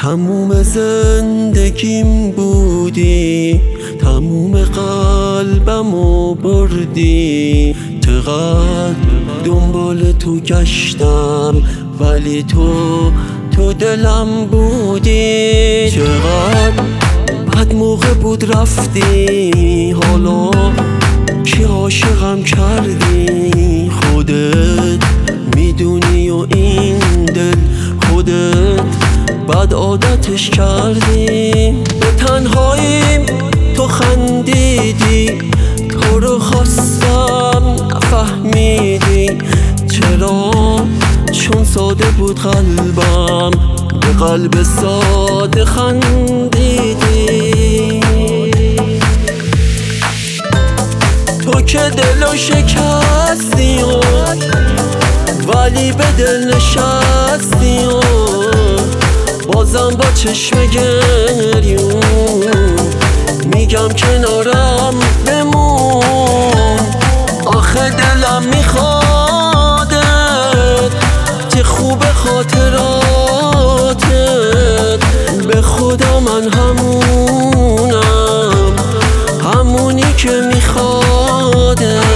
تموم زندگیم بودی، تموم قلبمو بردی. چقدر دنبال تو گشتم ولی تو دلم بودی. چقدر بد موقع بود رفتی، حالا که عاشقم کردی. خودت میدونی و این دل خودت بد عادتش کردی. به تنهاییم تو خندیدی، تو رو خواستم نفهمیدی. چرا؟ چون ساده بود قلبم، به قلب ساده خندیدی. تو که دلو شکستی ولی به دل نشستی بازم با چشم گریون میگم کنارم بمون. آخه دلم میخوادت، چه خوب خاطراتت. به خدا من همونم، همونی که میخوادت.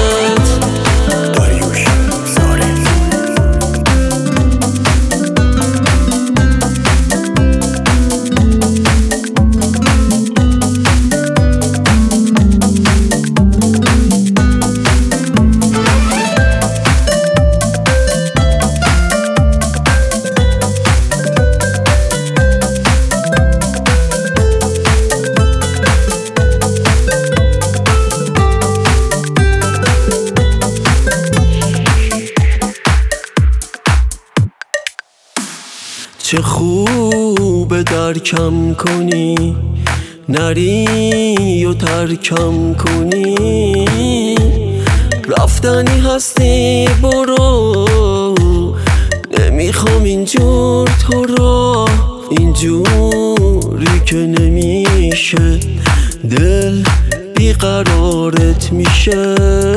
چه خوب درکم کنی، نری و ترکم کنی. رفتنی هستی برو، نمیخوام اینجور تو رو. اینجوری که نمیشه، دل بیقرارت میشه.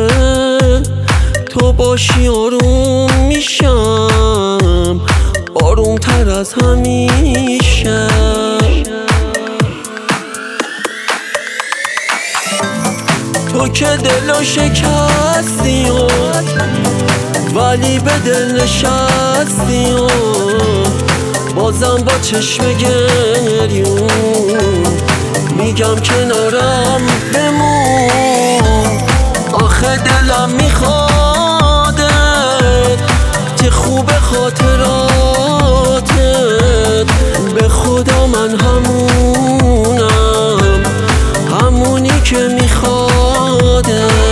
تو باشی آروم میشم، آروم تر از همیشه. تو که دلو شکستی ولی به دل نشستی بازم با چشم گریون میگم کنارم بمون. آخه دلم میخوادت، چه خوب خاطراتت. به خدا من همونم، همونی که میخوادت.